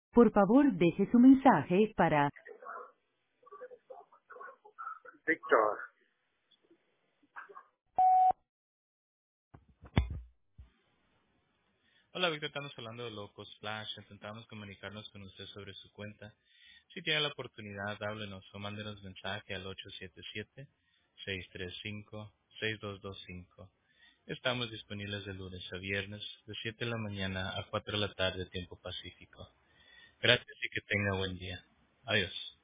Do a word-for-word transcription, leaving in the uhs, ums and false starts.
Por favor, deje su mensaje para... Víctor, Hola, Víctor, estamos hablando de Locos Splash. Intentamos comunicarnos con usted sobre su cuenta. Si tiene la oportunidad, háblenos o mándenos mensaje al ocho siete siete, seis tres cinco, seis dos dos cinco. Estamos disponibles de lunes a viernes, de siete de la mañana a cuatro de la tarde, tiempo pacífico. Gracias y que tenga buen día. Adiós.